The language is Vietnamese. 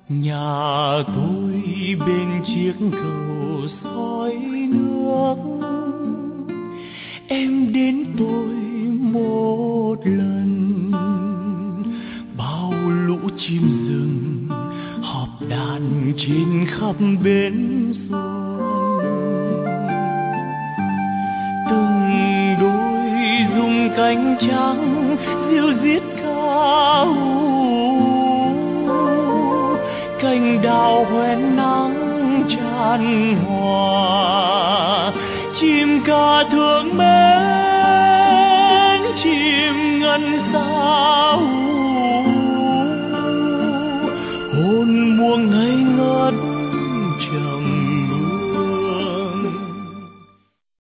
Nhà tôi bên chiếc cầu soi nước, em đến tôi một lần. Bao lũ chim rừng họp đàn trên khắp bến xuân. Từng đôi rung cánh trắng ríu rít ca hú, cành đào hoen nắng tràn hòa, chim ca thương mến